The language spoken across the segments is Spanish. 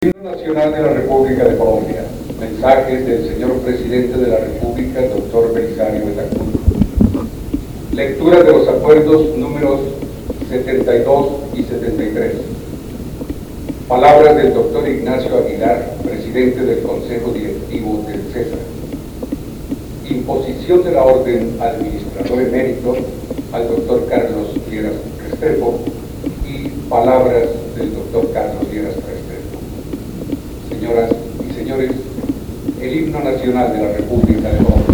Himno Nacional de la República de Colombia. Mensajes del señor Presidente de la República, doctor Belisario Betancourt. Lectura de los acuerdos números 72 y 73. Palabras del doctor Ignacio Aguilar, Presidente del Consejo Directivo del CESA. Imposición de la orden administrador emérito al doctor Carlos Lleras Restrepo y palabras del doctor Carlos Lleras Restrepo. Señoras y señores, el himno nacional de la República de Colombia.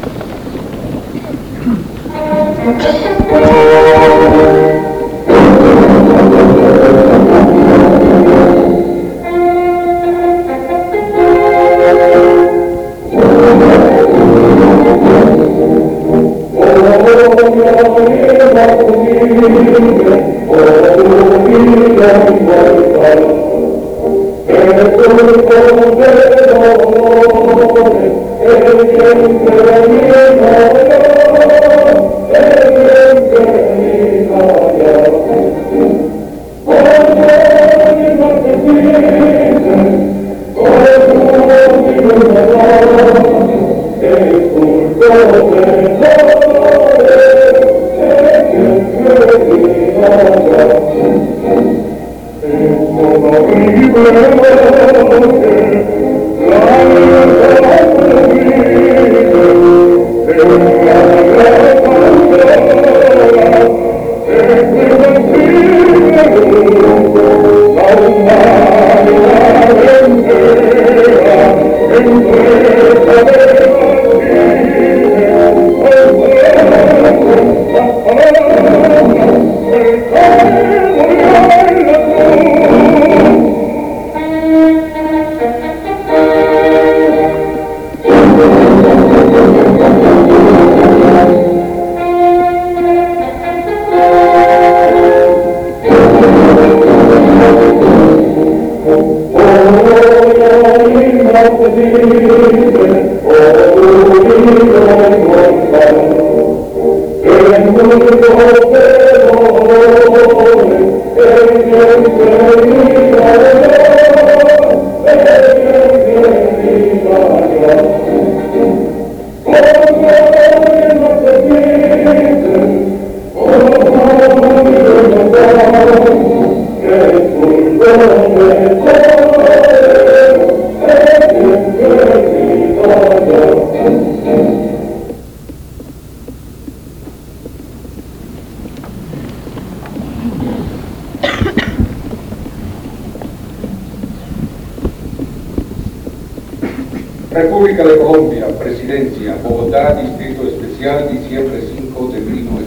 República de Colombia, Presidencia, Bogotá, Distrito Especial, diciembre 5 de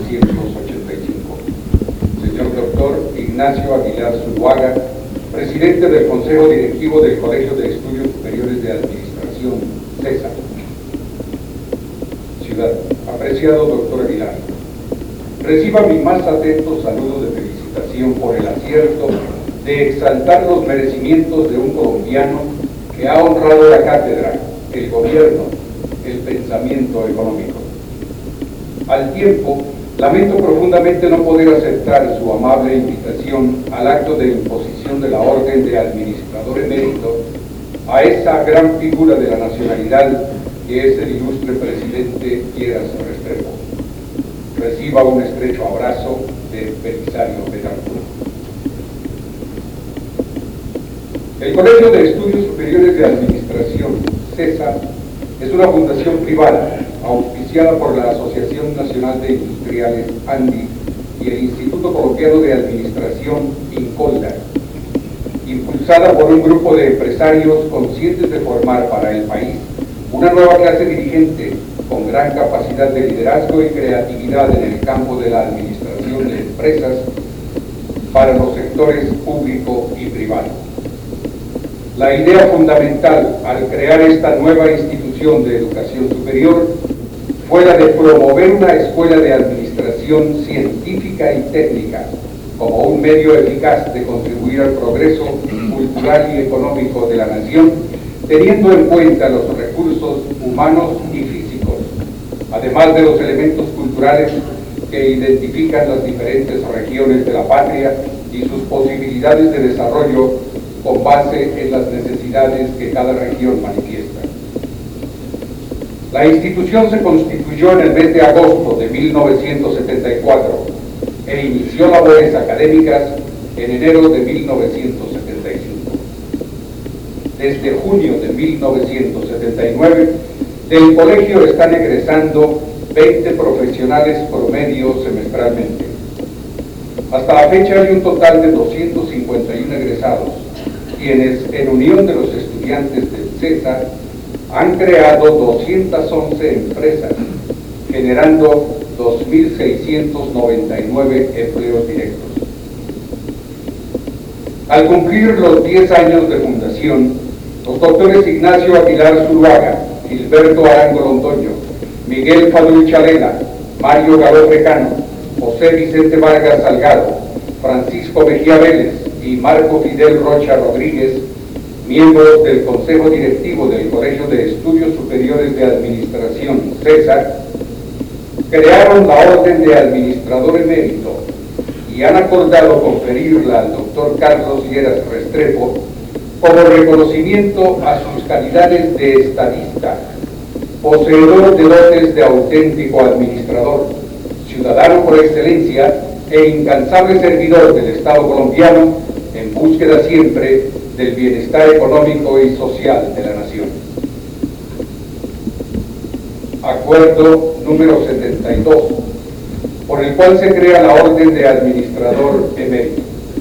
1985. Señor Doctor Ignacio Aguilar Zuluaga, Presidente del Consejo Directivo del Colegio de Estudios Superiores de Administración, CESA. Ciudad. Apreciado Doctor Aguilar, reciba mi más atento saludo de felicitación por el acierto de exaltar los merecimientos de un colombiano que ha honrado la cátedra, el gobierno, el pensamiento económico. Al tiempo, lamento profundamente no poder aceptar su amable invitación al acto de imposición de la orden de administrador emérito a esa gran figura de la nacionalidad que es el ilustre presidente Lleras Restrepo. Reciba un estrecho abrazo de Belisario Betancourt. El Colegio de Estudios Superiores de Administración, CESA, es una fundación privada auspiciada por la Asociación Nacional de Industriales, ANDI, y el Instituto Colombiano de Administración, INCOLDA, impulsada por un grupo de empresarios conscientes de formar para el país una nueva clase dirigente con gran capacidad de liderazgo y creatividad en el campo de la administración de empresas para los sectores público y privado. La idea fundamental al crear esta nueva institución de educación superior fue la de promover una escuela de administración científica y técnica como un medio eficaz de contribuir al progreso cultural y económico de la nación, teniendo en cuenta los recursos humanos y físicos, además de los elementos culturales que identifican las diferentes regiones de la patria y sus posibilidades de desarrollo con base en las necesidades que cada región manifiesta. La institución se constituyó en el mes de agosto de 1974 e inició labores académicas en enero de 1975. Desde junio de 1979, del colegio están egresando 20 profesionales promedio semestralmente. Hasta la fecha hay un total de 251 egresados, quienes, en unión de los estudiantes del CESA, han creado 211 empresas, generando 2.699 empleos directos. Al cumplir los 10 años de fundación, los doctores Ignacio Aguilar Zuluaga, Gilberto Arango Londoño, Miguel Fadul Chalela, Mario Galofre Cano, José Vicente Vargas Salgado, Francisco Mejía Vélez y Marco Fidel Rocha Rodríguez, miembros del Consejo Directivo del Colegio de Estudios Superiores de Administración, CESA, crearon la Orden de Administrador Emérito y han acordado conferirla al doctor Carlos Lleras Restrepo como reconocimiento a sus calidades de estadista, poseedor de dotes de auténtico administrador, ciudadano por excelencia e incansable servidor del Estado colombiano en búsqueda siempre del bienestar económico y social de la nación. Acuerdo número 72, por el cual se crea la Orden de Administrador Emérito.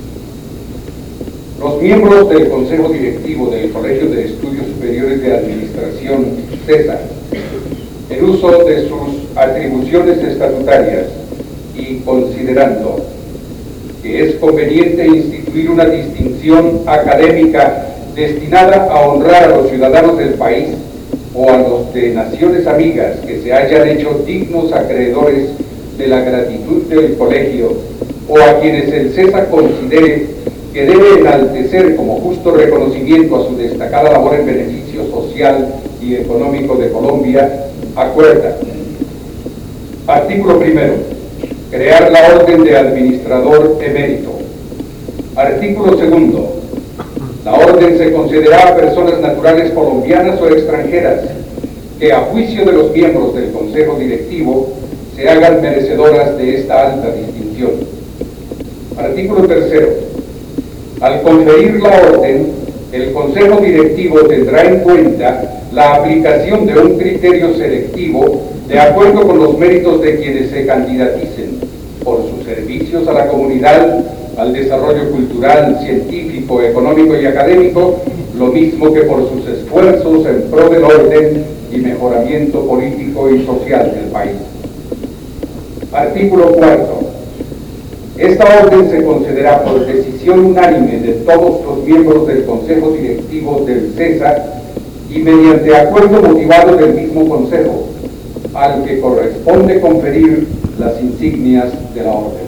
Los miembros del Consejo Directivo del Colegio de Estudios Superiores de Administración, CESA, en uso de sus atribuciones estatutarias y considerando que es conveniente instituir una distinción académica destinada a honrar a los ciudadanos del país o a los de naciones amigas que se hayan hecho dignos acreedores de la gratitud del colegio, o a quienes el CESA considere que debe enaltecer como justo reconocimiento a su destacada labor en beneficio social y económico de Colombia, acuerda. Artículo primero. Crear la Orden de Administrador Emérito. Artículo segundo. La orden se concederá a personas naturales colombianas o extranjeras que, a juicio de los miembros del Consejo Directivo, se hagan merecedoras de esta alta distinción. Artículo tercero. Al conferir la orden, el Consejo Directivo tendrá en cuenta la aplicación de un criterio selectivo de acuerdo con los méritos de quienes se candidaticen por sus servicios a la comunidad, al desarrollo cultural, científico, económico y académico, lo mismo que por sus esfuerzos en pro del orden y mejoramiento político y social del país. Artículo cuarto. Esta orden se concederá por decisión unánime de todos los miembros del Consejo Directivo del CESA y mediante acuerdo motivado del mismo Consejo, al que corresponde conferir las insignias de la orden.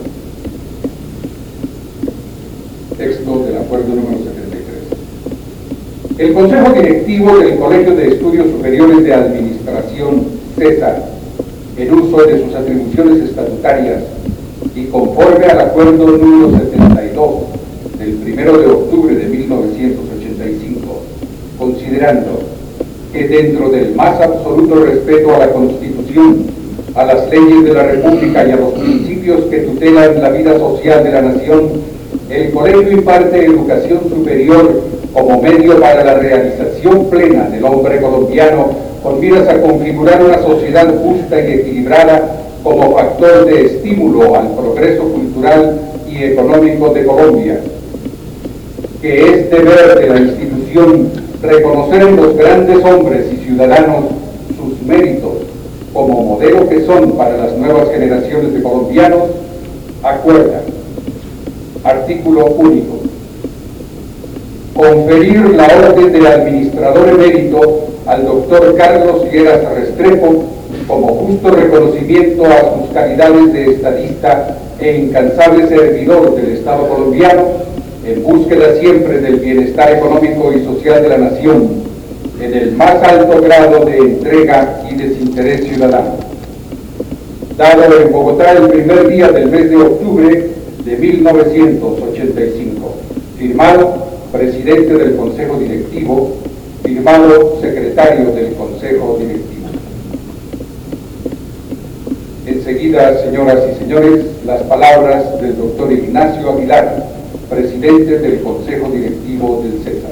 Texto del acuerdo número 73. El Consejo Directivo del Colegio de Estudios Superiores de Administración, CESA, en uso de sus atribuciones estatutarias y conforme al acuerdo número 72 del 1 de octubre de 1985, considerando que dentro del más absoluto respeto a la Constitución, a las leyes de la República y a los principios que tutelan la vida social de la nación, el colegio imparte educación superior como medio para la realización plena del hombre colombiano, con miras a configurar una sociedad justa y equilibrada como factor de estímulo al progreso cultural y económico de Colombia, que es deber de la institución reconocer en los grandes hombres y ciudadanos sus méritos como modelo que son para las nuevas generaciones de colombianos. Acuerda. Artículo único. Conferir la orden de administrador emérito al doctor Carlos Lleras Restrepo como justo reconocimiento a sus calidades de estadista e incansable servidor del Estado colombiano en búsqueda siempre del bienestar económico y social de la nación, en el más alto grado de entrega y desinterés ciudadano. Dado en Bogotá el primer día del mes de octubre de 1985. Firmado presidente del Consejo Directivo, firmado secretario del Consejo Directivo. Enseguida, señoras y señores, las palabras del doctor Ignacio Aguilar, presidente del Consejo Directivo del César.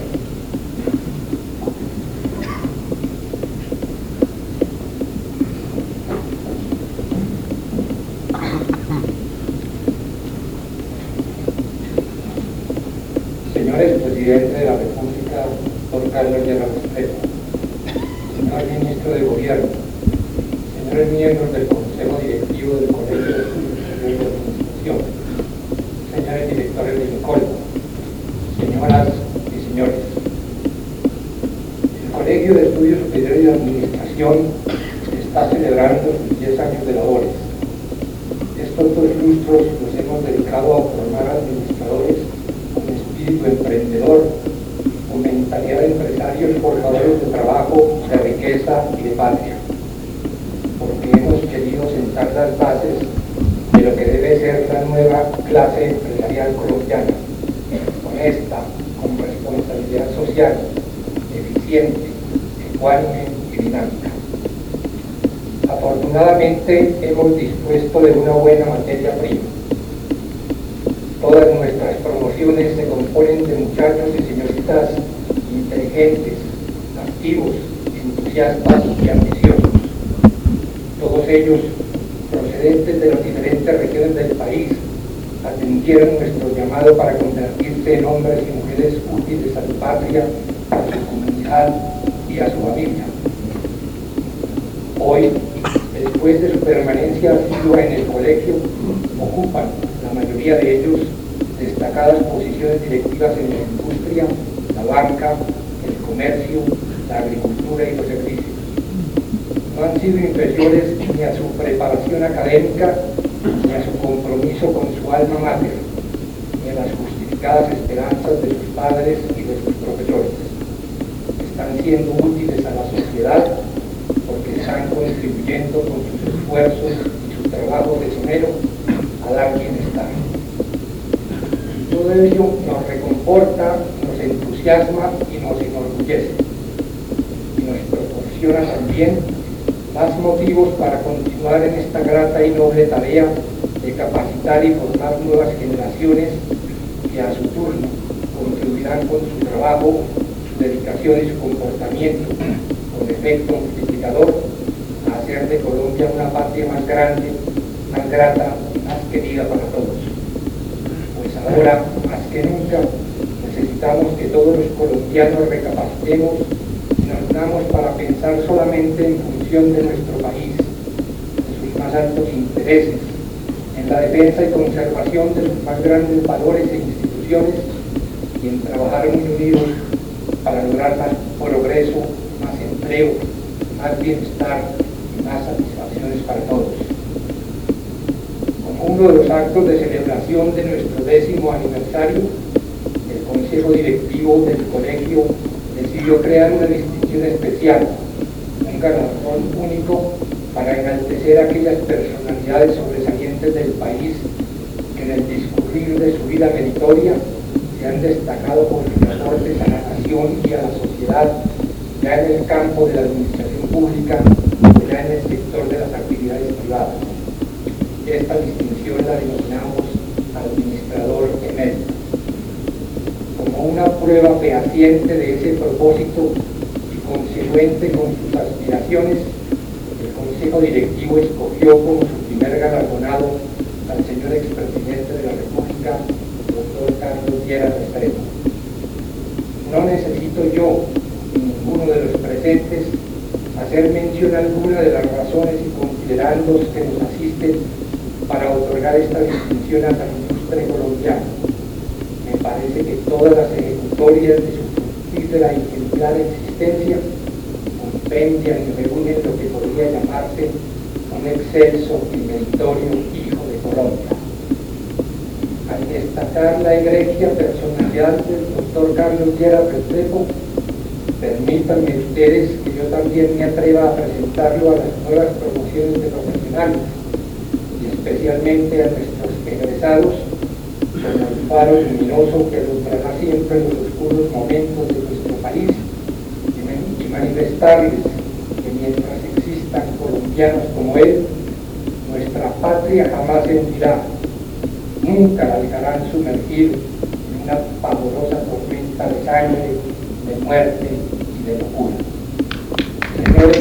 Señores Presidente de la República, doctor Carlos Lleras Restrepo, señor Ministro de Gobierno, señores miembros del Consejo Directivo del Colegio de Estudios Superiores de Administración, señores directores del INCOL, señoras y señores. El Colegio de Estudios Superiores de Administración está celebrando sus 10 años de labores. Estos 2 lustros los hemos dedicado a formar administradores con espíritu emprendedor, con mentalidad de empresarios forjadores de trabajo, de riqueza y de patria, porque hemos querido sentar las bases de lo que debe ser la nueva clase empresarial colombiana, honesta, con responsabilidad social, eficiente, ecuánime y dinámica. Afortunadamente hemos dispuesto de una buena materia prima. Todas nuestras promociones se componen de muchachos y señoritas inteligentes, activos, entusiastas y ambiciosos. Todos ellos, procedentes de las diferentes regiones del país, atendieron nuestro llamado para convertirse en hombres y mujeres útiles a su patria, a su comunidad y a su familia. Hoy, después de su permanencia asidua en el colegio, ocupan, la mayoría de ellos, destacadas posiciones directivas en la industria, la banca, el comercio, la agricultura y los servicios. No han sido inferiores ni a su preparación académica, ni a su compromiso con su alma mater, ni a las justificadas esperanzas de sus padres y de sus profesores. Están siendo útiles a la sociedad porque están contribuyendo con sus esfuerzos y su trabajo desonero a dar bienestar. Todo ello nos reconforta, nos entusiasma y nos enorgullece. Y nos proporciona también más motivos para continuar en esta grata y noble tarea de capacitar y formar nuevas generaciones que a su turno contribuirán con su trabajo, su dedicación y su comportamiento, con efecto multiplicador, a hacer de Colombia una patria más grande, más grata y más querida para todos. Pues ahora, más que nunca, necesitamos que todos los colombianos recapacitemos y nos unamos para pensar solamente en función de nuestro país, de sus más altos intereses, en la defensa y conservación de sus más grandes valores e instituciones y en trabajar muy unidos para lograr más progreso, más empleo, más bienestar y más satisfacciones para todos. Como uno de los actos de celebración de nuestro 10º aniversario, el Consejo Directivo del Colegio decidió crear una distinción especial, un galardón único para enaltecer a aquellas personalidades sobresalientes del país que en el discurrir de su vida meritoria se han destacado por sus aportes a la nación y a la sociedad, ya en el campo de la administración pública, ya en el sector de las actividades privadas. Esta distinción la denominamos administrador emérito. Como una prueba fehaciente de ese propósito y consecuente con sus aspiraciones, el Consejo Directivo escogió como su primer galardonado al señor expresidente de la República, doctor Carlos Lleras Restrepo. No necesito yo, ni ninguno de los presentes, hacer mención alguna de las razones y considerandos que nos asisten para otorgar esta distinción a la industria colombiana. Me parece que todas las ejecutorias de su fructífera y ejemplar existencia compendian y reúnen lo que podría llamarse un excelso y meritorio hijo de Colombia. Al destacar la egregia personalidad del doctor Carlos Lleras Restrepo, permítanme ustedes que yo también me atreva a presentarlo a las nuevas promociones de profesionales y especialmente a nuestros egresados, como el faro luminoso que alumbrará siempre los oscuros momentos de nuestro país, y manifestarles que mientras existan colombianos como él, nuestra patria jamás se hundirá, nunca la dejarán sumergir en una pavorosa tormenta de sangre, de muerte y de locura. Señores,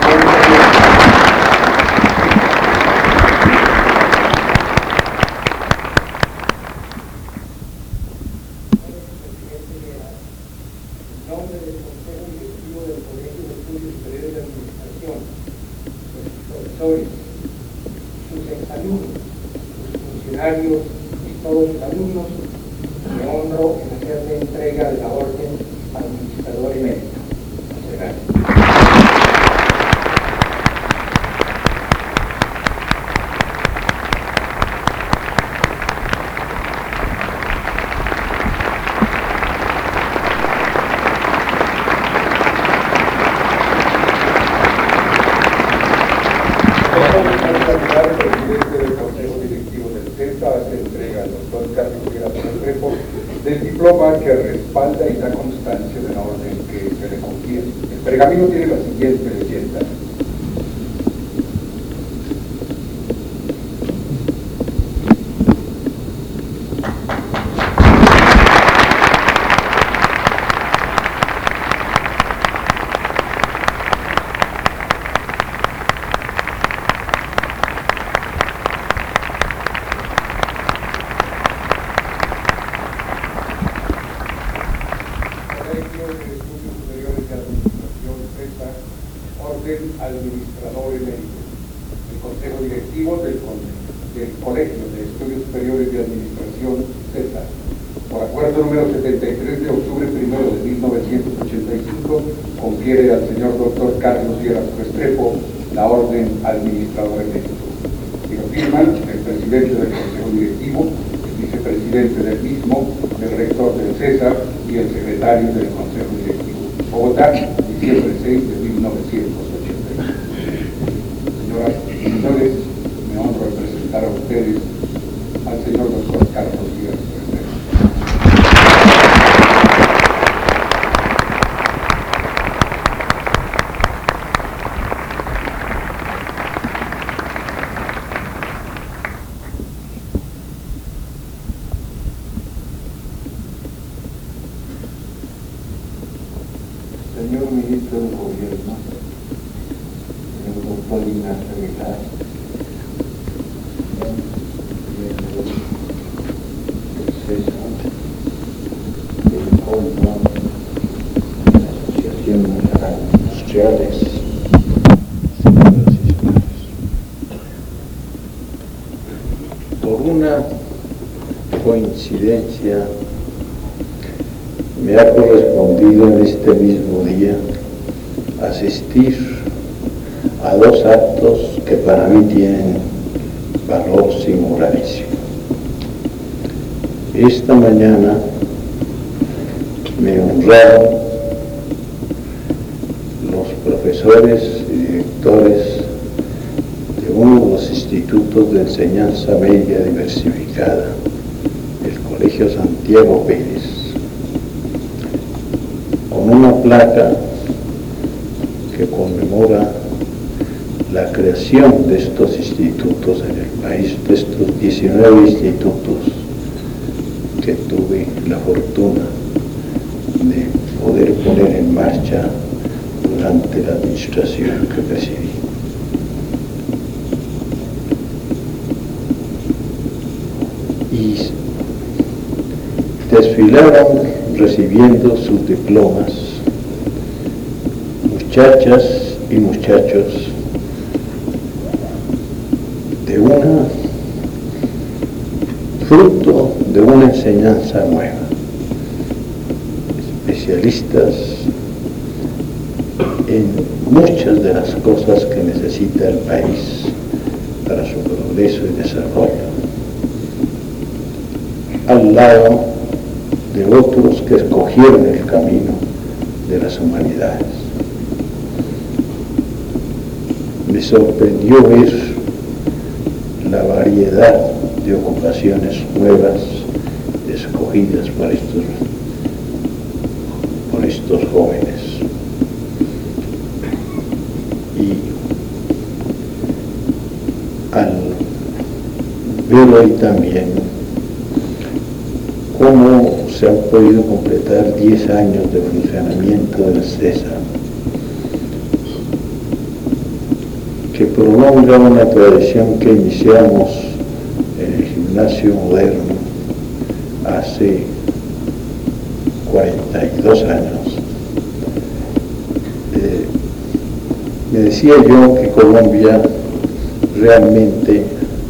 sus exalumnos, sus funcionarios y todos sus alumnos, me honro en hacerle entrega de la orden administrador emérito. Muchas gracias. Del diploma que respalda y da constancia de la orden que se le confiere. El pergamino tiene la siguiente leyenda. Administrador emérito, el Consejo Directivo del Colegio de Estudios Superiores de Administración, CESA, por acuerdo número 73 de octubre 1 de 1985, confiere al señor doctor Carlos Lleras Restrepo la orden administrador emérito. Y lo firman el presidente del Consejo Directivo, el vicepresidente del mismo, el rector del CESA y el secretario del Consejo Directivo. Bogotá, diciembre 6 de 1985. Señoras y señores, me honro de presentar a ustedes al señor doctor Carlos Lleras Restrepo. Señor Ministro del Gobierno, señor doctor Ignacio Aguilar, miembros del CESA, del CONPA, de la Asociación Nacional de Industriales, señoras y señores. Por una coincidencia, me ha correspondido en este mismo día asistir a dos actos que para mí tienen valor singularísimo. Esta mañana me honraron los profesores y directores de uno de los institutos de enseñanza media diversificada, el Colegio Santiago Pérez, con una placa que conmemora la creación de estos institutos en el país, de estos 19 institutos que tuve la fortuna de poder poner en marcha durante la administración que presidí. Y desfilaron recibiendo sus diplomas muchachas y muchachos de una fruto de una enseñanza nueva, especialistas en muchas de las cosas que necesita el país para su progreso y desarrollo, al lado de otros que escogieron el camino de las humanidades. Me sorprendió ver la variedad de ocupaciones nuevas escogidas por estos jóvenes. Y al ver hoy también cómo se han podido completar 10 años de funcionamiento del CESA, que prolonga una tradición que iniciamos en el gimnasio moderno hace 42 años. Me decía yo que Colombia realmente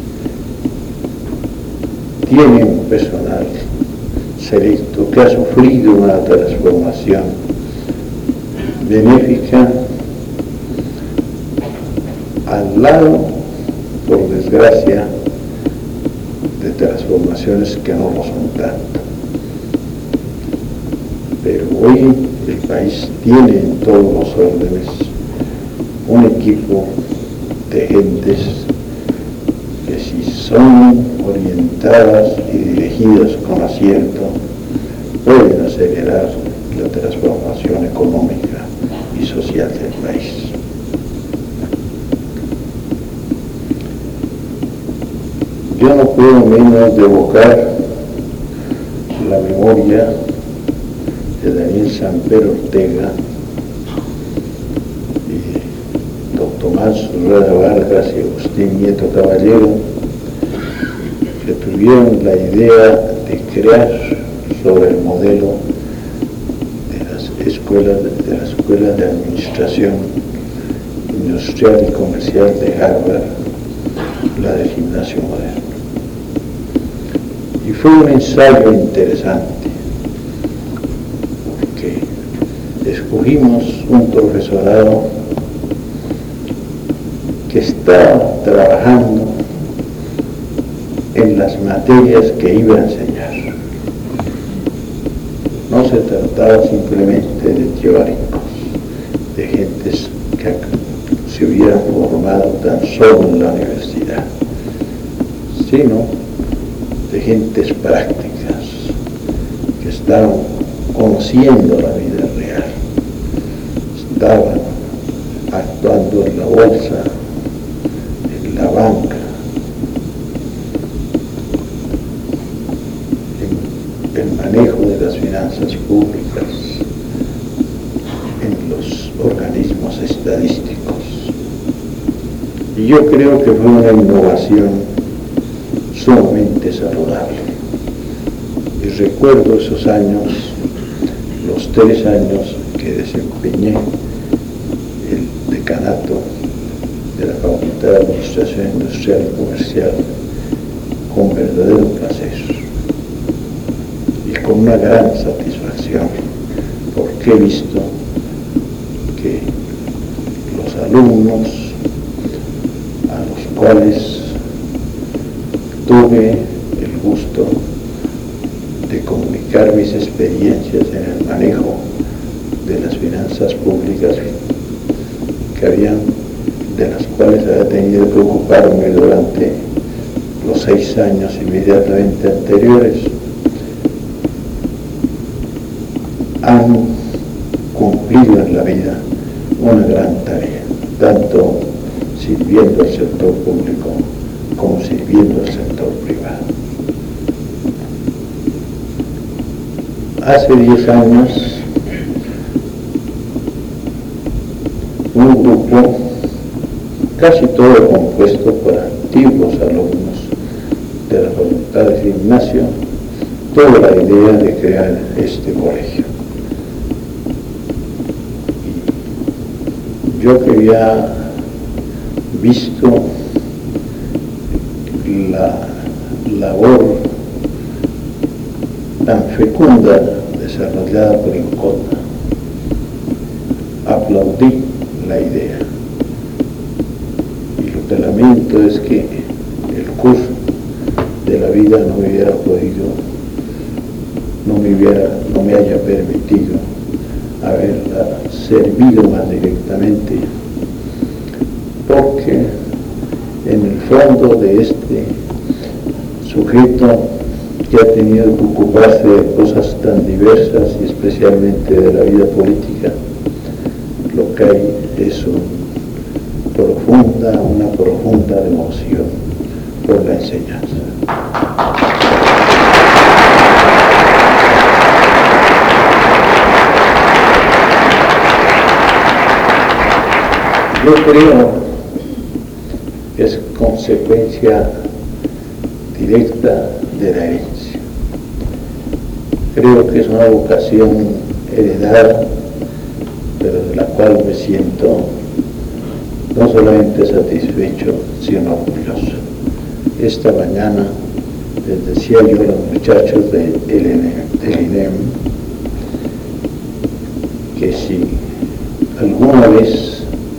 tiene un personal selecto que ha sufrido una transformación benéfica, al lado, por desgracia, de transformaciones que no lo son tanto. Pero hoy el país tiene en todos los órdenes un equipo de gentes que, si son orientadas y dirigidas con acierto, pueden acelerar la transformación económica y social del país. Yo no puedo menos de evocar la memoria de Daniel Samper Ortega y don Tomás Rueda Vargas y Agustín Nieto Caballero, que tuvieron la idea de crear sobre el modelo de la Escuela de Administración Industrial y Comercial de Harvard, la del gimnasio moderno. Y fue un ensayo interesante, porque escogimos un profesorado que estaba trabajando en las materias que iba a enseñar. No se trataba simplemente de teóricos, de gentes que se hubieran formado tan solo en la universidad, sino de gentes prácticas que estaban conociendo la vida real, estaban actuando en la bolsa, en la banca, en el manejo de las finanzas públicas, en los organismos estadísticos. Y yo creo que fue una innovación sumamente saludable. Y recuerdo esos años, los 3 años que desempeñé el decanato de la Facultad de Administración Industrial y Comercial con verdadero placer y con una gran satisfacción, porque he visto que los alumnos a los cuales tuve el gusto de comunicar mis experiencias en el manejo de las finanzas públicas, de las cuales había tenido que ocuparme durante los 6 años inmediatamente anteriores, han cumplido en la vida una gran tarea, tanto sirviendo al sector público como sirviendo al sector privado. Hace 10 años, un grupo casi todo compuesto por antiguos alumnos de la Facultad de Gimnasio tuvo la idea de crear este colegio. Y yo que había visto la labor tan fecunda desarrollada por Incota, aplaudí la idea. Y lo que lamento es que el curso de la vida no me haya permitido haberla servido más directamente, porque en el fondo de este sujeto que ha tenido que ocuparse de cosas tan diversas y especialmente de la vida política, lo que hay es una profunda devoción por la enseñanza. Yo creo que es consecuencia directa de la herencia. Creo que es una vocación heredada, pero de la cual me siento no solamente satisfecho, sino orgulloso. Esta mañana les decía yo a los muchachos del INEM que si alguna vez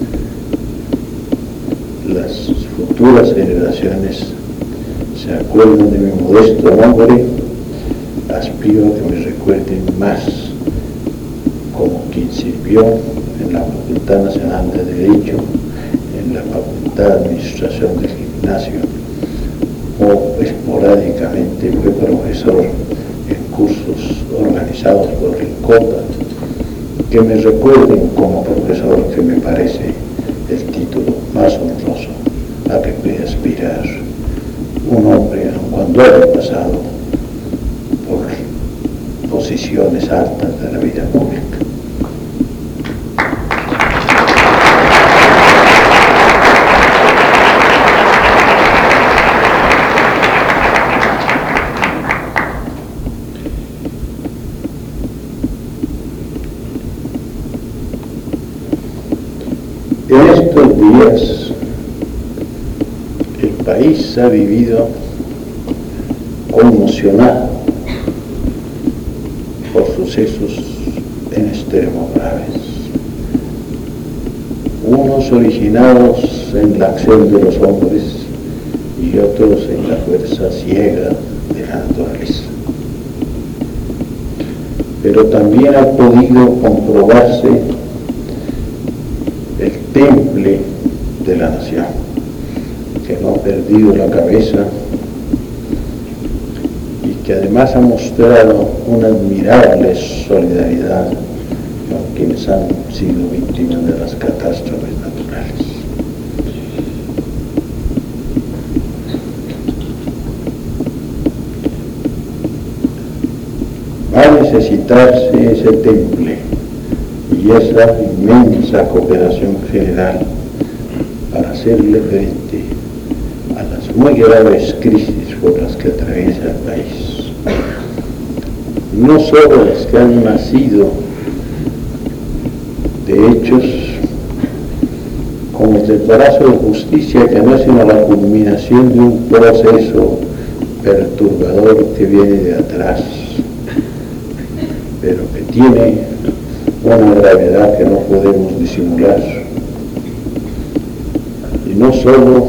las futuras generaciones se acuerdan de mi modesto nombre, aspiro a que me recuerden más como quien sirvió en la Facultad Nacional de Derecho, en la Facultad de Administración del Gimnasio, o esporádicamente fue profesor en cursos organizados por Rinconda, que me recuerden como profesor, que me parece el título más honroso a que puede aspirar un hombre, aun cuando haya pasado por posiciones altas de la vida pública. En estos días el país ha vivido conmocionado por sucesos en extremo graves, unos originados en la acción de los hombres y otros en la fuerza ciega de la naturaleza. Pero también ha podido comprobarse el temple de la nación, que no ha perdido la cabeza y que además ha mostrado una admirable solidaridad con quienes han sido víctimas de las catástrofes naturales. Va a necesitarse ese temple y esa inmensa cooperación general para hacerle frente a las muy graves crisis por las que atraviesa el país. No solo las que han nacido de hechos como el del Palacio de Justicia, que no es sino la culminación de un proceso perturbador que viene de atrás, pero que tiene una gravedad que no podemos disimular. Y no solo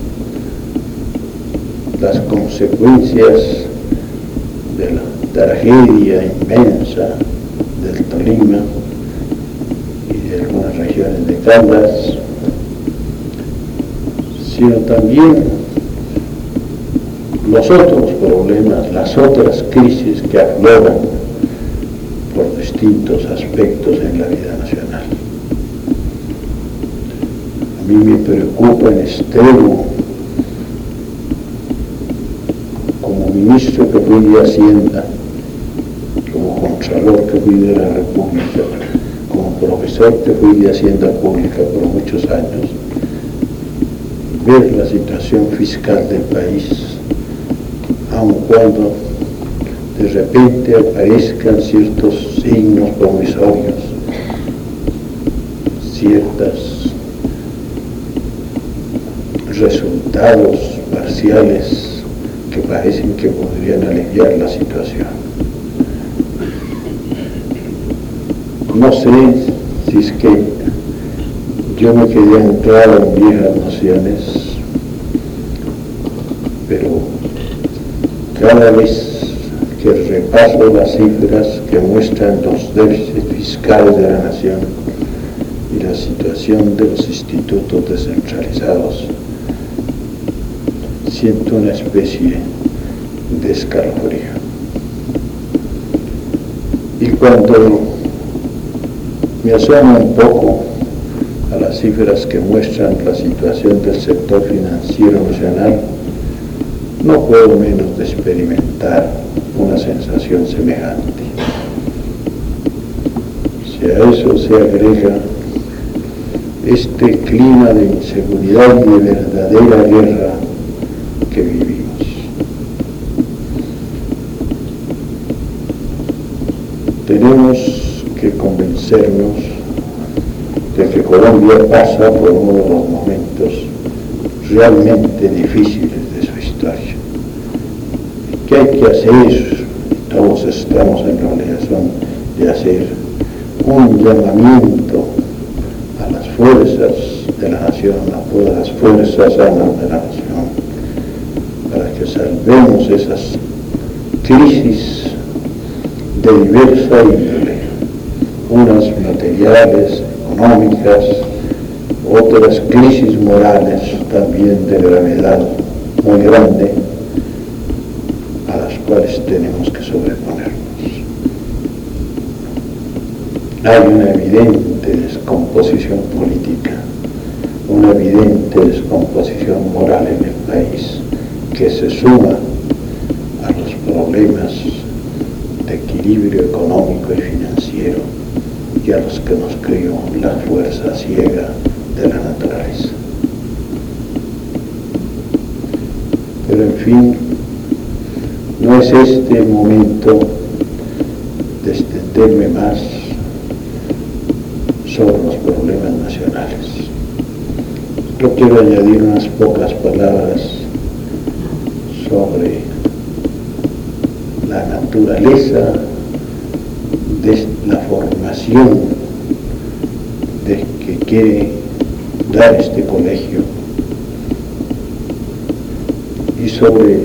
las consecuencias de la tragedia inmensa del Tolima y de algunas regiones de Caldas, sino también los otros problemas, las otras crisis que afloran por distintos aspectos en la vida nacional. A mí me preocupa en extremo, como ministro que fui de Hacienda, como contralor que fui de la República, como profesor que fui de Hacienda Pública por muchos años, ver la situación fiscal del país, aun cuando de repente aparezcan ciertos signos promisorios, ciertos resultados parciales que parecen que podrían aliviar la situación. No sé si es que yo me quedé anclado en viejas nociones, pero cada vez que repaso las cifras que muestran los déficits fiscales de la nación y la situación de los institutos descentralizados, siento una especie de escalofrío. Y cuando me asomo un poco a las cifras que muestran la situación del sector financiero nacional, no puedo menos de experimentar una sensación semejante. Si a eso se agrega este clima de inseguridad y de verdadera guerra que vivimos. Tenemos que convencernos de que Colombia pasa por uno de los momentos realmente difíciles de su historia. ¿Qué hay que hacer? Todos estamos en la obligación de hacer un llamamiento a las fuerzas de la nación, a todas las fuerzas armadas de la nación, para que salvemos esas crisis de diversa índole, unas materiales, económicas, otras crisis morales también de gravedad muy grande, a las cuales tenemos que sobreponernos. Hay una evidente descomposición política, una evidente descomposición moral en el país que se suma a los problemas de equilibrio económico y financiero y a los que nos crió la fuerza ciega de la naturaleza. Pero en fin, no es este el momento de extenderme más sobre los problemas nacionales. Yo quiero añadir unas pocas palabras sobre la naturaleza de la formación de que quiere dar este colegio y sobre,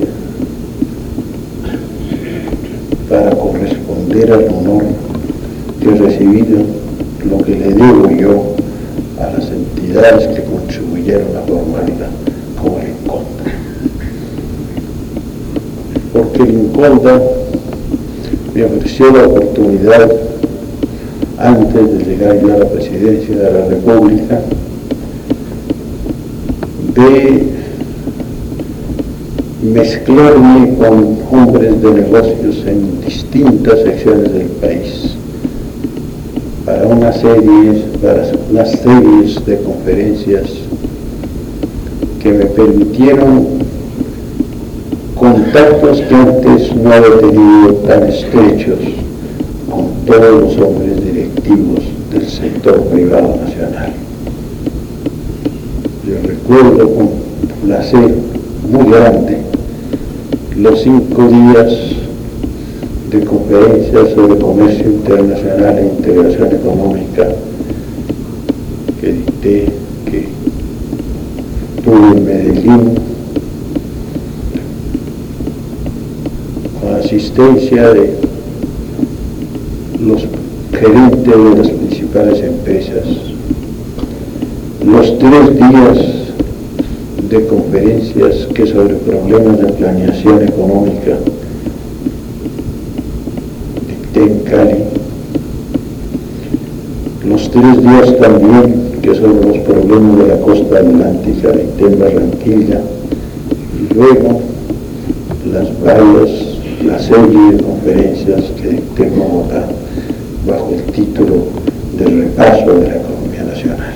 para corresponder al honor que he recibido, lo que le debo yo a las entidades que contribuyeron a formarla, como el INCONDA. Porque el INCONDA me ofreció la oportunidad, antes de llegar yo a la presidencia de la República, de mezclarme con hombres de negocios en distintas secciones del país para unas series de conferencias que me permitieron contactos que antes no había tenido tan estrechos con todos los hombres directivos del sector privado nacional. Yo recuerdo con placer muy grande los 5 días de conferencias sobre comercio internacional e integración económica que dicté, que tuve en Medellín, con asistencia de los gerentes de las principales empresas, los 3 días de conferencias que sobre problemas de planeación económica dicté en Cali, los 3 días también que sobre los problemas de la costa atlántica dicté en Barranquilla, y luego la serie de conferencias que dicté en Bogotá bajo el título de Repaso de la Economía Nacional.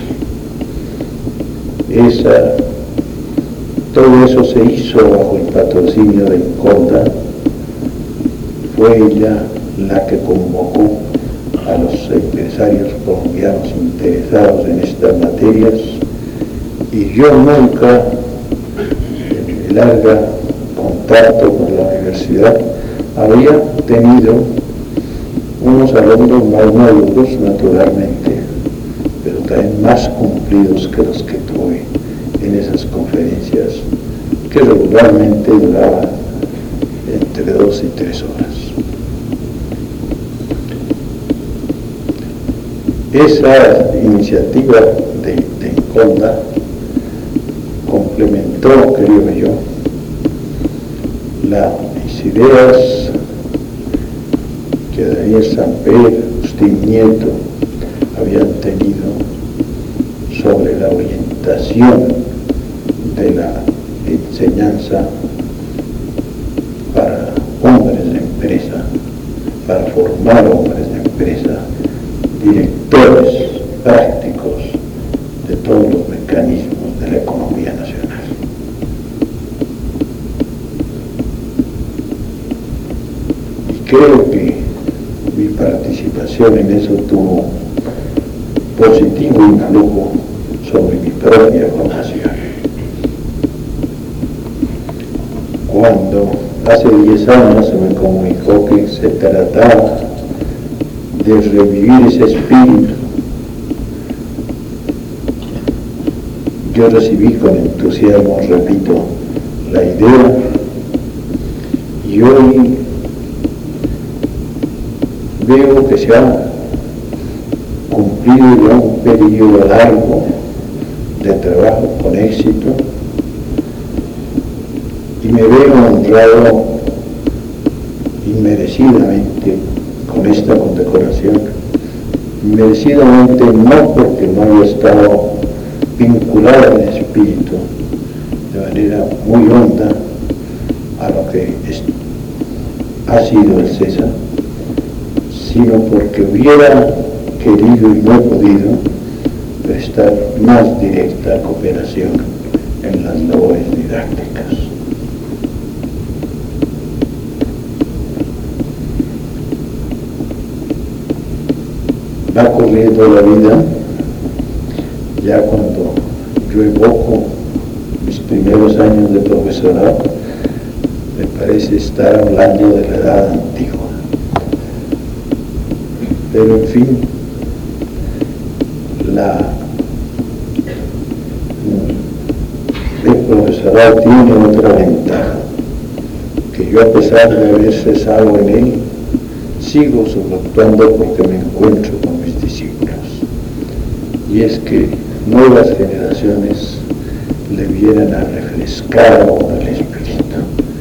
Todo eso se hizo bajo el patrocinio de INCONDA. Fue ella la que convocó a los empresarios colombianos interesados en estas materias, y yo nunca, en mi larga contacto con la universidad, había tenido unos alumnos más maduros, naturalmente, pero también más cumplidos que los que tuve en esas conferencias, que regularmente duraban entre 2 y 3 horas. Esa iniciativa de INCONDA complementó, creo yo, las ideas que Daniel Samper, Agustín Nieto habían tenido sobre la orientación de la enseñanza para hombres de empresa, para formar hombres de empresa, directores prácticos de todos los mecanismos de la economía nacional. Y creo que mi participación en eso tuvo positivo influjo sobre mi propia formación. Cuando hace 10 años se me comunicó que se trataba de revivir ese espíritu, yo recibí con entusiasmo, repito, la idea, y hoy veo que se ha cumplido ya un periodo largo de trabajo con éxito, y me veo honrado inmerecidamente con esta condecoración, inmerecidamente no porque no haya estado vinculado en espíritu de manera muy honda a lo que ha sido el César, sino porque hubiera querido y no he podido prestar más directa cooperación en las labores didácticas. Va corriendo la vida, ya cuando yo evoco mis primeros años de profesorado, me parece estar hablando de la edad antigua. Pero en fin, el profesorado tiene otra ventaja, que yo, a pesar de haber cesado en él, sigo sobreactuando porque me encuentro con mis discípulos, y es que nuevas generaciones le vienen a refrescar ahora el espíritu,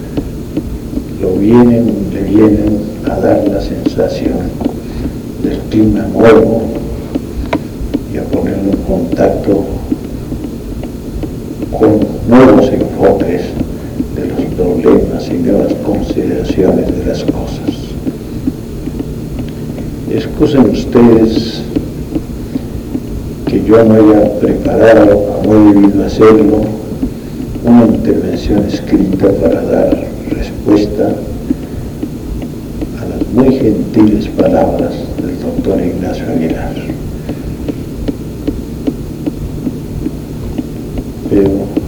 le vienen a dar la sensación del clima nuevo y a ponerlo en contacto con nuevos enfoques de los problemas y nuevas consideraciones de las cosas. Excusen ustedes que yo no haya preparado, como he debido hacerlo, una intervención escrita para dar respuesta a las muy gentiles palabras del doctor Ignacio Aguilar. Pero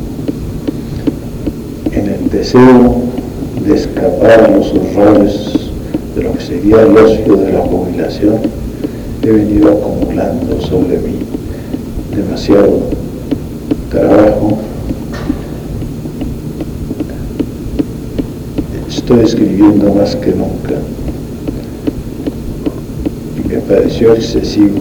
en el deseo de escapar a los horrores de lo que sería el ocio de la jubilación, he venido acumulando sobre mí demasiado trabajo. Estoy escribiendo más que nunca y me pareció excesivo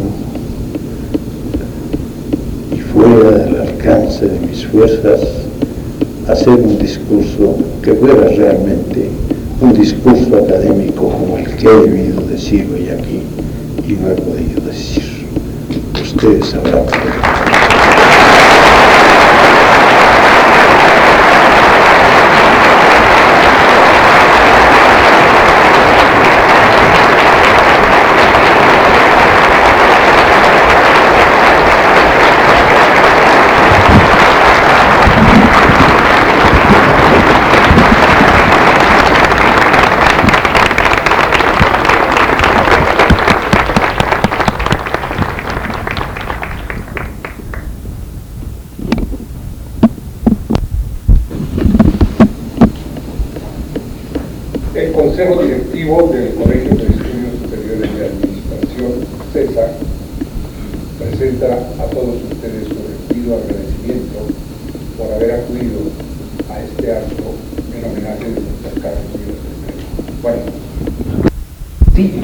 y fuera del alcance de mis fuerzas hacer un discurso que fuera realmente un discurso académico como el que he debido decir hoy aquí y no he podido decir. Ustedes sabrán por qué. El Consejo Directivo del Colegio de Estudios Superiores de Administración, CESA, presenta a todos ustedes su sentido agradecimiento por haber acudido a este acto en homenaje de Dr. Carlos Díaz Estrepo. Bueno. Sí.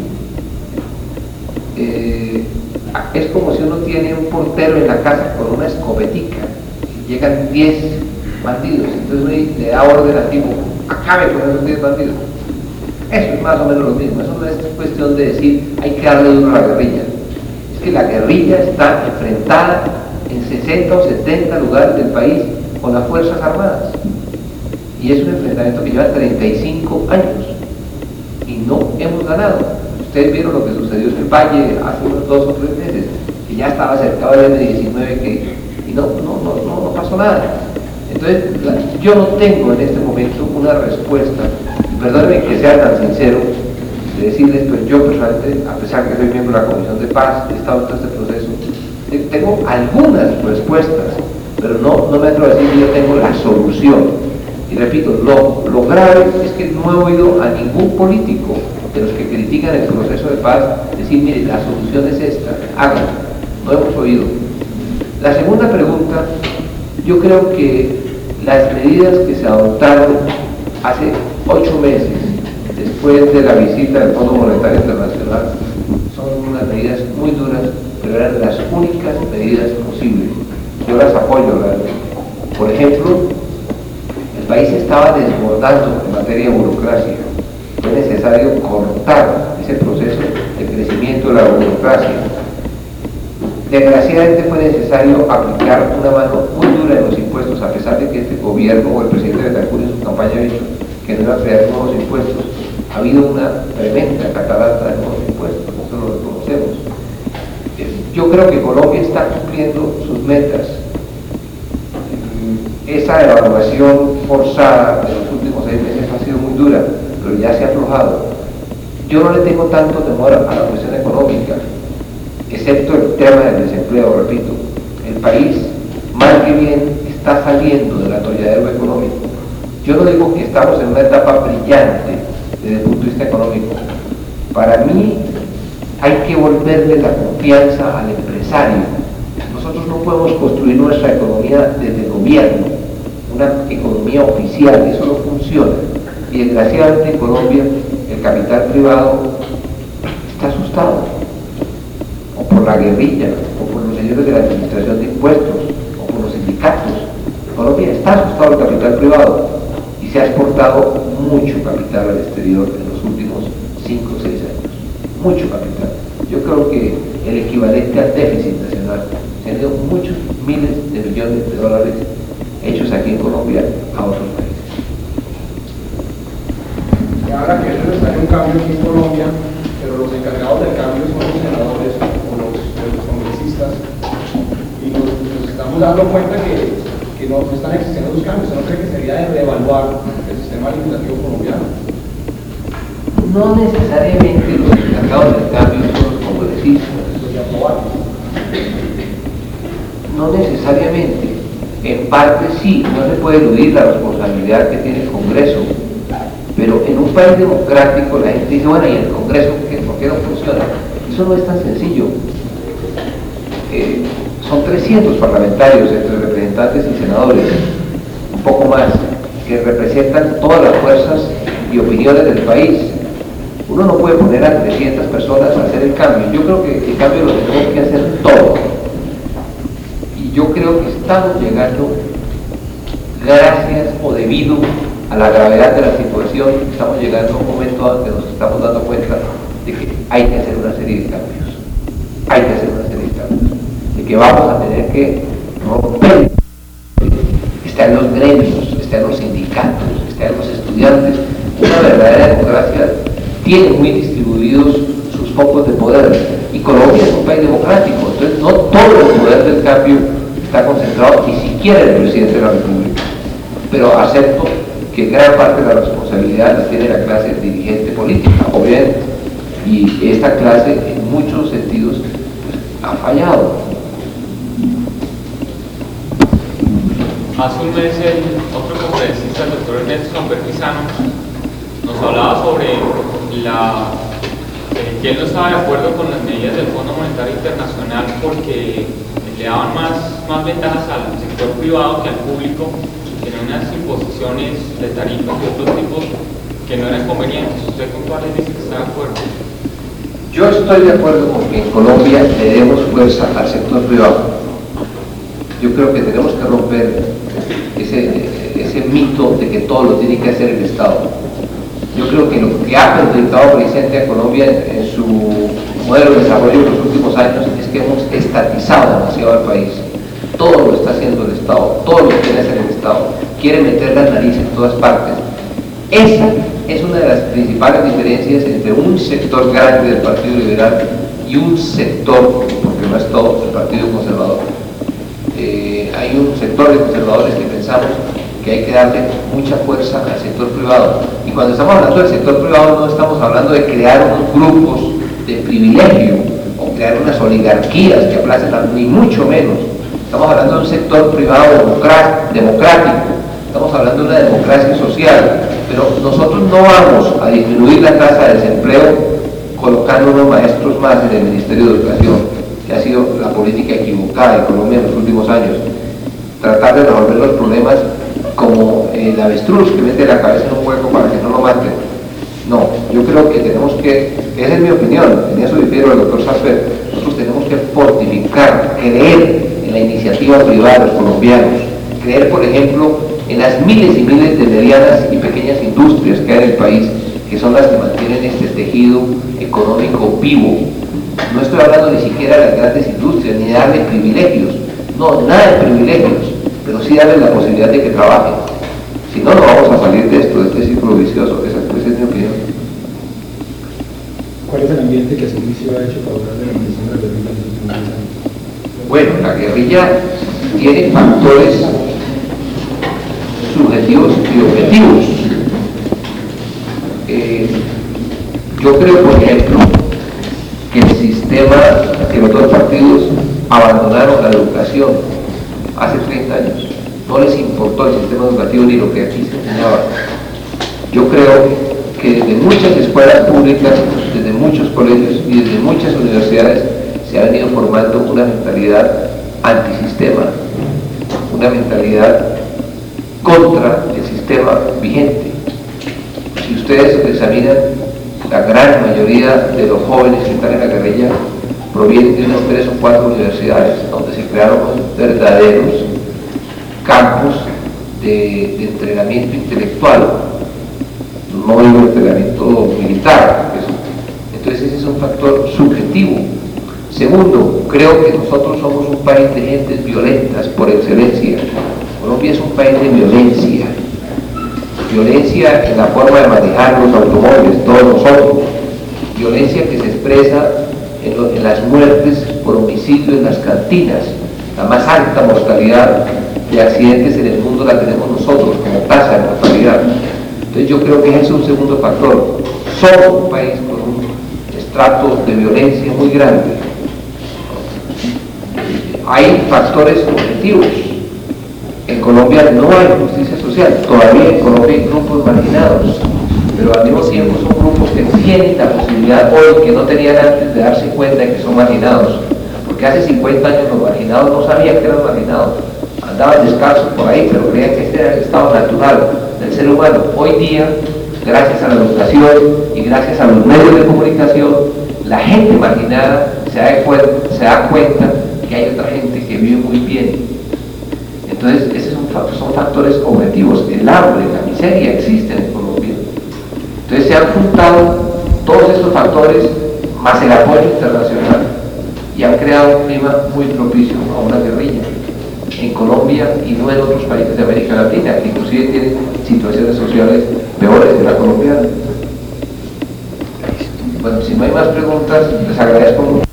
Es como si uno tiene un portero en la casa con una escobetica y llegan 10 bandidos, entonces uno le da orden al tipo, acabe con esos 10 bandidos. Eso es más o menos lo mismo. Eso no es cuestión de decir hay que darle duro a la guerrilla. Es que la guerrilla está enfrentada en 60 o 70 lugares del país con las Fuerzas Armadas. Y es un enfrentamiento que lleva 35 años y no hemos ganado. Ustedes vieron lo que sucedió en el Valle hace unos 2 o 3 meses, que ya estaba acercado el M-19 y no pasó nada. Entonces, yo no tengo en este momento una respuesta, y perdónenme que sea tan sincero de decirles, pero yo personalmente, a pesar de que soy miembro de la Comisión de Paz, he estado en todo este proceso, tengo algunas respuestas, pero no me atrevo a decir que yo tengo la solución. Y repito, lo grave es que no he oído a ningún político de los que critican el proceso de paz decir, mire, la solución es esta, háganlo. No hemos oído. La segunda pregunta, yo creo que las medidas que se adoptaron hace 8 meses, después de la visita del Fondo Monetario Internacional, son unas medidas muy duras, pero eran las únicas medidas posibles. Yo las apoyo realmente. Por ejemplo, el país estaba desbordando en materia de burocracia. Fue necesario cortar ese proceso de crecimiento de la burocracia. Desgraciadamente fue necesario aplicar una mano muy dura en los impuestos, a pesar de que este gobierno o el presidente Betancourt en su campaña ha dicho que no iba a crear nuevos impuestos. Ha habido una tremenda catarata de nuevos impuestos, eso lo reconocemos. Yo creo que Colombia está cumpliendo sus metas. Esa evaluación forzada de los últimos 6 meses ha sido muy dura, pero ya se ha aflojado. Yo no le tengo tanto temor a la cuestión económica, excepto el tema del desempleo, repito. El país, mal que bien, está saliendo del atolladero económico. Yo no digo que estamos en una etapa brillante desde el punto de vista económico. Para mí hay que volverle la confianza al empresario. Nosotros no podemos construir nuestra economía desde el gobierno, una economía oficial, eso no funciona. Y desgraciadamente en Colombia el capital privado está asustado, o por la guerrilla, o por los señores de la administración de impuestos, o por los sindicatos. En Colombia está asustado el capital privado y se ha exportado mucho capital al exterior en los últimos 5 o 6 años. Mucho capital. Yo creo que el equivalente al déficit nacional se han ido muchos miles de millones de dólares hechos aquí en Colombia a otros países. Y ahora que es necesario un cambio aquí en Colombia, pero los encargados del cambio son los senadores o los congresistas, y nos estamos dando cuenta que no están existiendo los cambios. ¿No cree que sería de reevaluar el sistema legislativo colombiano? No necesariamente los encargados del cambio son los congresistas. No necesariamente. En parte sí, no se puede eludir la responsabilidad que tiene el Congreso, pero en un país democrático la gente dice, bueno, ¿y el Congreso por qué no funciona? Eso no es tan sencillo. Son 300 parlamentarios entre representantes y senadores, un poco más, que representan todas las fuerzas y opiniones del país. Uno no puede poner a 300 personas a hacer el cambio. Yo creo que el cambio lo tenemos que hacer todos. Y yo creo que estamos llegando, gracias o debido a la gravedad de la situación, estamos llegando a un momento en que nos estamos dando cuenta de que hay que hacer una serie de cambios. Hay que hacer una serie de cambios. De que vamos a tener que romper. Está en los gremios, está en los sindicatos, está en los estudiantes. Una verdadera democracia tiene muy distribuidos sus focos de poder. Y Colombia es un país democrático, entonces no todo el poder del cambio está concentrado, ni siquiera el presidente de la República. Pero acepto que gran parte de la responsabilidad la tiene la clase dirigente política, obviamente. Y esta clase, en muchos sentidos, pues, ha fallado. Hace un mes otro congresista, el doctor Ernesto Bertizano, nos hablaba sobre que él no estaba de acuerdo con las medidas del Fondo Monetario Internacional porque le daban más ventajas al sector privado que al público, que eran unas imposiciones de tarifas de otros tipos que no eran convenientes. ¿Usted con cuáles dice que está de acuerdo? Yo estoy de acuerdo con que en Colombia le demos fuerza al sector privado. Yo creo que tenemos que romper ese mito de que todo lo tiene que hacer el Estado. Yo creo que lo que ha perjudicado precisamente a Colombia en su modelo de desarrollo en los últimos años es que hemos estatizado demasiado al país. Todo lo está haciendo el Estado, todo lo quiere hacer el Estado, quiere meter la nariz en todas partes. Esa es una de las principales diferencias entre un sector grande del Partido Liberal y un sector, porque no es todo, el Partido Conservador. Hay un sector de conservadores que pensamos que hay que darle mucha fuerza al sector privado. Y cuando estamos hablando del sector privado no estamos hablando de crear unos grupos de privilegio o crear unas oligarquías que aplacen ni mucho menos. Estamos hablando de un sector privado democrático, estamos hablando de una democracia social, pero nosotros no vamos a disminuir la tasa de desempleo colocando unos maestros más en el Ministerio de Educación, que ha sido la política equivocada de Colombia en los últimos años. Tratar de resolver los problemas como el avestruz que mete la cabeza en un hueco para que no lo maten. No, yo creo que tenemos que, esa es mi opinión, en eso difiero del doctor Safer, nosotros tenemos que fortificar, creer en la iniciativa privada de los colombianos, creer, por ejemplo, en las miles y miles de medianas y pequeñas industrias que hay en el país, que son las que mantienen este tejido económico vivo. No estoy hablando ni siquiera de las grandes industrias, ni de darle privilegios, no, nada de privilegios, pero sí darle la posibilidad de que trabajen. Si no, no vamos a salir de esto, de este círculo vicioso. Esa es mi opinión. ¿Cuál es el ambiente que a su juicio ha hecho favorable la organización de la guerrilla en los últimos 10 años? Bueno, la guerrilla tiene factores subjetivos y objetivos. Yo creo, por ejemplo, que el sistema, que los dos partidos abandonaron la educación hace 30 años. No les importó el sistema educativo ni lo que aquí se enseñaba. Yo creo que desde muchas escuelas públicas, desde muchos colegios y desde muchas universidades se ha venido formando una mentalidad antisistema, una mentalidad contra el sistema vigente. Si ustedes examinan, la gran mayoría de los jóvenes que están en la guerrilla provienen de unas 3 o 4 universidades donde se crearon verdaderos campos de entrenamiento intelectual, no digo entrenamiento militar. Entonces ese es un factor subjetivo. Segundo, creo que nosotros somos un país de gentes violentas por excelencia. Colombia es un país de violencia. Violencia en la forma de manejar los automóviles, todos nosotros. Violencia que se expresa en las muertes por homicidio en las cantinas. La más alta mortalidad de accidentes en el mundo la tenemos nosotros como tasa de mortalidad. Entonces yo creo que ese es un segundo factor. Somos un país con un estrato de violencia muy grande. Hay factores objetivos. En Colombia no hay justicia social, todavía en Colombia hay grupos marginados, pero al mismo tiempo son grupos que tienen la posibilidad hoy que no tenían antes de darse cuenta de que son marginados, porque hace 50 años los marginados no sabían que eran marginados, andaban descalzos por ahí, pero creían que este era el estado natural del ser humano. Hoy día, gracias a la educación y gracias a los medios de comunicación, la gente marginada se da cuenta que hay otra gente que vive muy bien. Entonces, esos son factores objetivos. El hambre, la miseria existen en Colombia. Entonces, se han juntado todos esos factores más el apoyo internacional y han creado un clima muy propicio a una guerrilla en Colombia y no en otros países de América Latina, que inclusive tienen situaciones sociales peores que la colombiana. Bueno, si no hay más preguntas, les agradezco mucho.